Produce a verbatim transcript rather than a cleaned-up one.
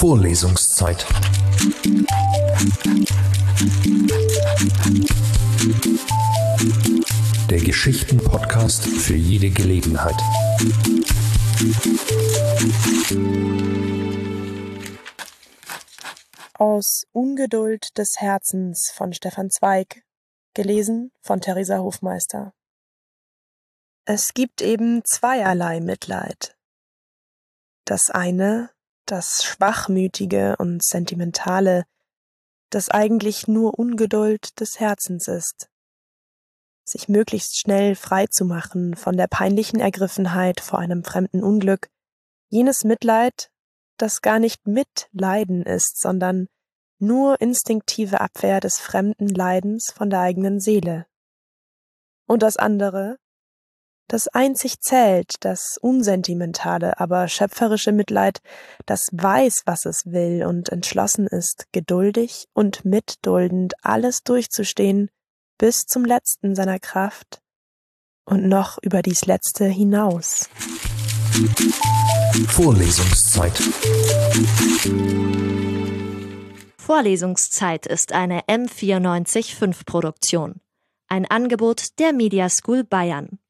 Vorlesungszeit. Der Geschichten-Podcast für jede Gelegenheit. Aus Ungeduld des Herzens von Stefan Zweig, gelesen von Theresa Hofmeister. Es gibt eben zweierlei Mitleid. Das eine, das Schwachmütige und Sentimentale, das eigentlich nur Ungeduld des Herzens ist. Sich möglichst schnell frei zu machen von der peinlichen Ergriffenheit vor einem fremden Unglück, jenes Mitleid, das gar nicht Mitleiden ist, sondern nur instinktive Abwehr des fremden Leidens von der eigenen Seele. Und das andere, das einzig zählt, das unsentimentale, aber schöpferische Mitleid, das weiß, was es will und entschlossen ist, geduldig und mitduldend alles durchzustehen, bis zum Letzten seiner Kraft und noch über dies Letzte hinaus. Vorlesungszeit. Vorlesungszeit ist eine M vierundneunzig Komma fünf Produktion. Ein Angebot der Media School Bayern.